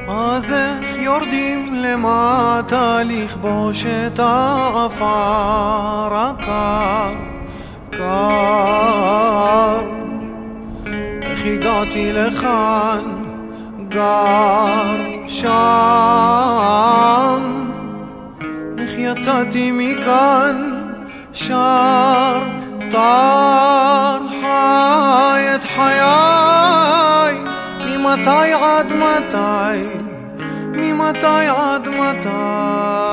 אז איך יורדים למטה לכבוש את העפר הקר, קר? איך הגעתי לכאן, גר שם? איך יצאתי מכאן, שר טר חי את חיי? ממתי עד מתי? ממתי עד מתי?